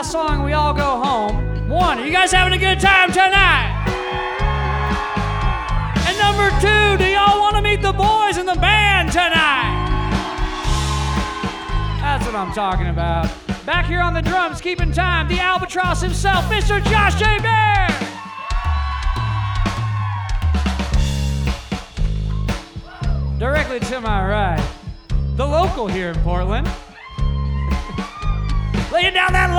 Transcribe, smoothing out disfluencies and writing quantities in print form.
last song, we all go home. One, are you guys having a good time tonight? And number two, do y'all want to meet the boys in the band tonight? That's what I'm talking about. Back here on the drums, keeping time, the albatross himself, Mr. Josh J. Bear. Directly to my right, the local here in Portland. Laying down that